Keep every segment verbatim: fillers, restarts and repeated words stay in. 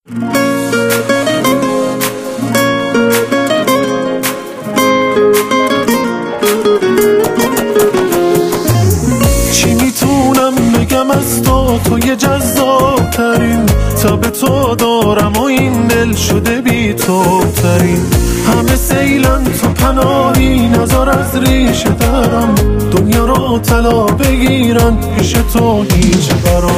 چی میتونم بگم از تو، توی جذاب ترین تا به تو دارم و این دل شده بی تو ترین. همه سیلن تو پناهی، نظر از ریشه درم دنیا رو طلا بگیرن، پیش تو هیچ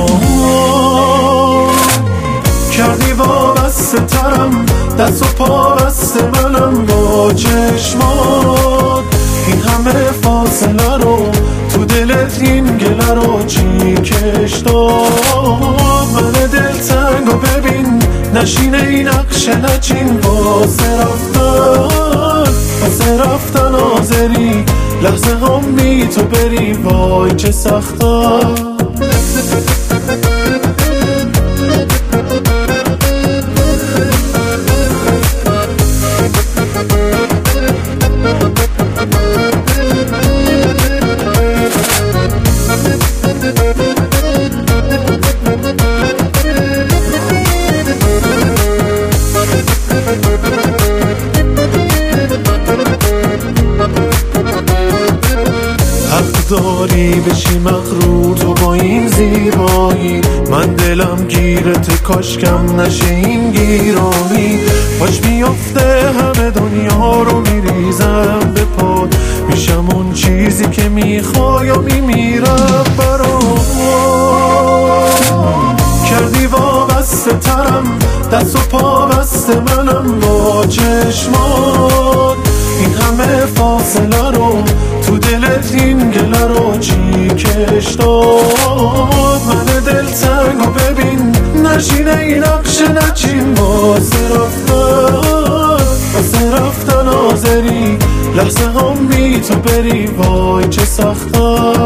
برام کردی وابسته ترم، دست و پا بسته منم با چشمات. این همه فاصله رو تو دلت این گله رو چی کش داد؟ من دلتنگو ببین نشینه این نقش نچین، واسه رفتن واسه رفتن آزری، لحظه هم بی تو بری وای چه سخته. حق داری بشی مغرور تو با این زیبایی، من دلم گیرت کاشکم نشه این گیرانی. باش میافته همه دنیا رو میریزم به پاد، میشم اون چیزی که میخوای و میمیرم برات. کردی وابسته ترم، دست و پا بسته منم با چشمات. این همه فاصله رو تو دلت این گله رو چی کش داد؟ من دلتنگو ببین نشینه این نقش نچین، واسه رفتن واسه رفتن آزری، لحظه هم بی تو بری وای چه سخته.